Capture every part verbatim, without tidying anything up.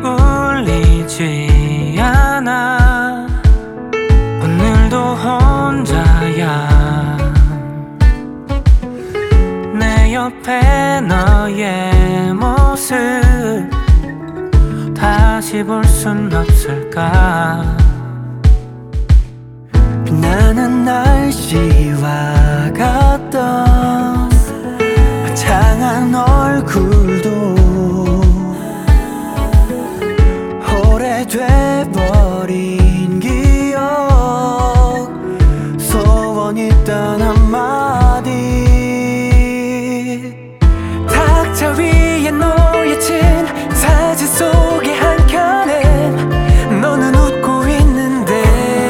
울리지 않아. 오늘도 혼자야. 내 옆에 너의 모습 다시 볼 순 없을까. 빛나는 날씨와 같던 화창한 얼굴도 오래돼버린 기억, 소원 있단 한마디. 탁자 위에 놓여진 사진 속의 한 켠엔 너는 웃고 있는데,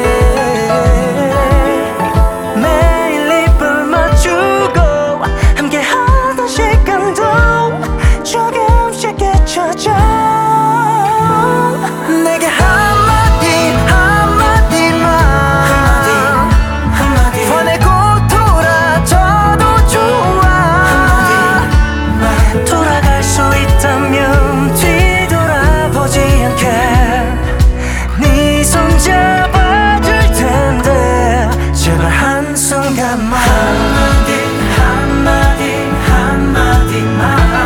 매일 입을 맞추고 함께하던 시간도 조금씩 잊혀져. 내게 한마디 한마디만 한마디, 화내고 돌아져도 좋아. 돌아갈 수 있다면 뒤돌아보지 않게 네 손 잡아줄 텐데, 제발 한순간만 한마디 한마디 한마디만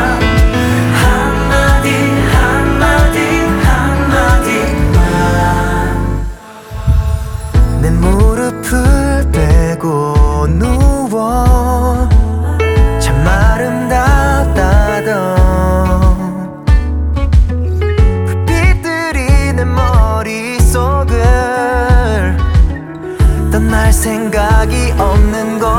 한마디 한마디 한마디만. 내 무릎을 빼고 누워 참 아름답다던 불빛들이 내 머릿속을 떠날 생각이 없는 걸.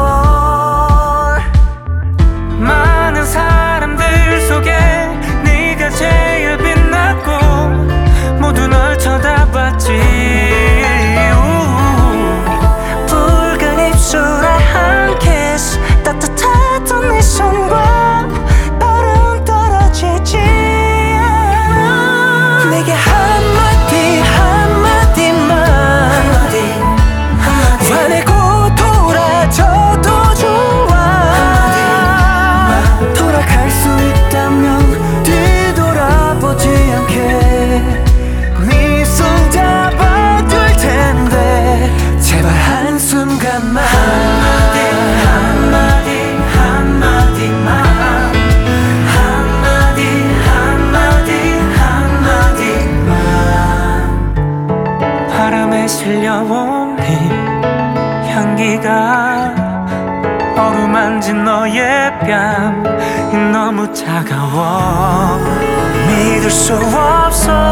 많은 사람들 속에 네가 제일 빛났고 모두 널 쳐다봤지. 우, 붉은 입술에 한 키스, 따뜻했던 네 손과 발은 떨어지지 않아. 내게 한마디 한마디만 화내고 돌아져도 좋아. 돌아갈 수 있다면 뒤돌아보지 않게 네 손 잡아줄 텐데, 제발 한순간만 한마디 한마디 한마디만 한마디 한마디 한마디만. 바람에 실려온 네 향기가 어루만진 너의 뺨이 너무 차가워. 믿을 수 없어